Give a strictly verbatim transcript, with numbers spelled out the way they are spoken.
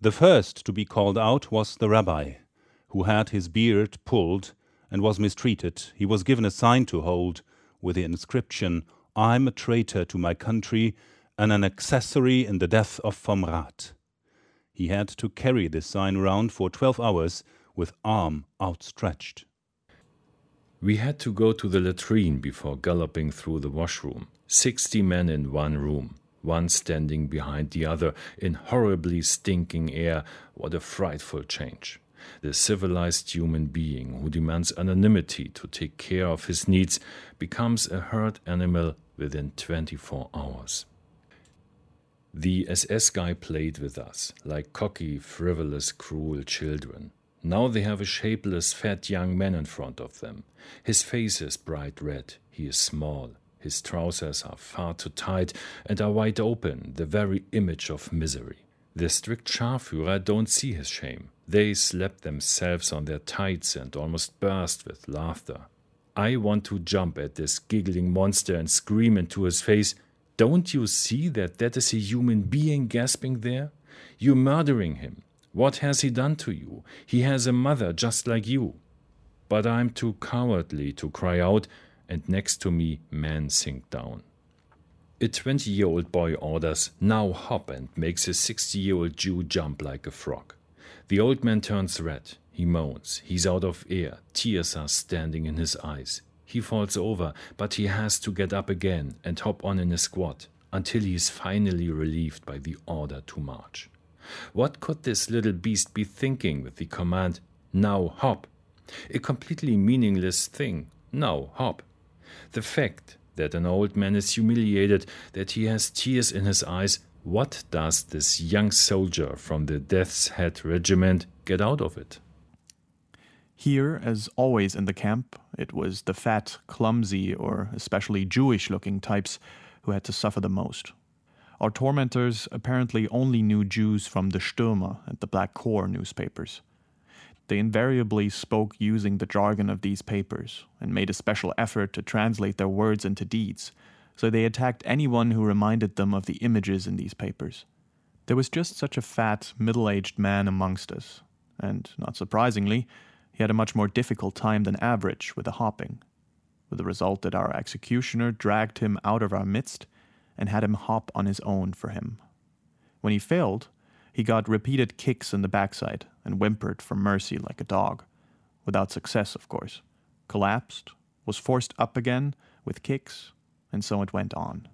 The first to be called out was the rabbi, who had his beard pulled and was mistreated. He was given a sign to hold with the inscription, "I'm a traitor to my country and an accessory in the death of Vom Rath." He had to carry this sign around for twelve hours with arm outstretched. We had to go to the latrine before galloping through the washroom. Sixty men in one room, one standing behind the other in horribly stinking air. What a frightful change. The civilized human being who demands anonymity to take care of his needs becomes a herd animal within twenty-four hours. The S S guy played with us, like cocky, frivolous, cruel children. Now they have a shapeless, fat young man in front of them. His face is bright red, he is small, his trousers are far too tight and are wide open, the very image of misery. The strict Scharführer don't see his shame. They slap themselves on their tights and almost burst with laughter. I want to jump at this giggling monster and scream into his face, "Don't you see that that is a human being gasping there? You're murdering him. What has he done to you? He has a mother just like you." But I'm too cowardly to cry out, and next to me men sink down. A twenty-year-old boy orders, "Now hop," and makes a sixty-year-old Jew jump like a frog. The old man turns red. He moans. He's out of air. Tears are standing in his eyes. He falls over, but he has to get up again and hop on in a squat until he is finally relieved by the order to march. What could this little beast be thinking with the command, "Now hop"? A completely meaningless thing. Now hop. The fact that an old man is humiliated, that he has tears in his eyes, what does this young soldier from the Death's Head Regiment get out of it? Here, as always in the camp, it was the fat, clumsy, or especially Jewish-looking types who had to suffer the most. Our tormentors apparently only knew Jews from the Stürmer and the Black Corps newspapers. They invariably spoke using the jargon of these papers and made a special effort to translate their words into deeds, so they attacked anyone who reminded them of the images in these papers. There was just such a fat, middle-aged man amongst us, and, not surprisingly, he had a much more difficult time than average with the hopping, with the result that our executioner dragged him out of our midst and had him hop on his own for him. When he failed, he got repeated kicks in the backside and whimpered for mercy like a dog, without success, of course, collapsed, was forced up again with kicks, and so it went on.